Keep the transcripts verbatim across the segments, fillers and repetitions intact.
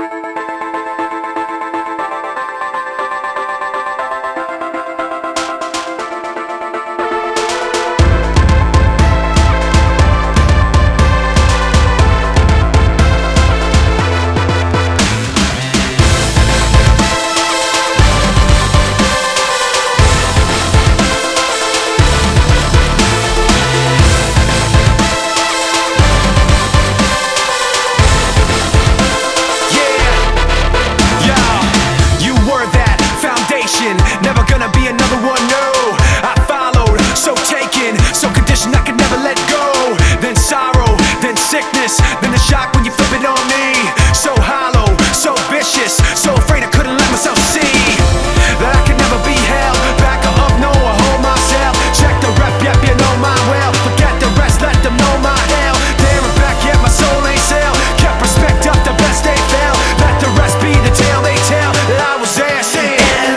Never gonna be another one, no. I followed, so taken, so conditioned I could never let go. Then sorrow, then sickness, then the shock when you flip it on me. So hollow, so vicious, so afraid I couldn't let myself see that I could never be held back or up, no, or hold myself. Check the rep, yep, you know my well. Forget the rest, let them know my hell. There and back, yet my soul ain't sell. Kept respect up, the best they fell. Let the rest be the tale they tell that I was there saying.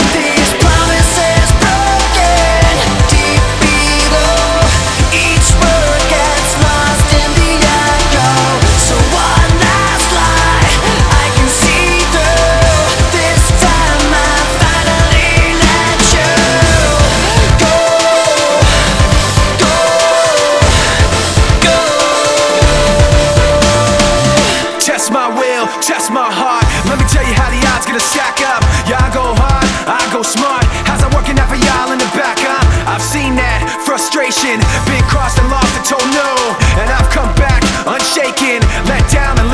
Test my will, test my heart. Let me tell you how the odds gonna stack up. Yeah, I go hard, I go smart. How's that working out for y'all in the back, huh? I've seen that frustration, been crossed and lost and told no. And I've come back unshaken, let down and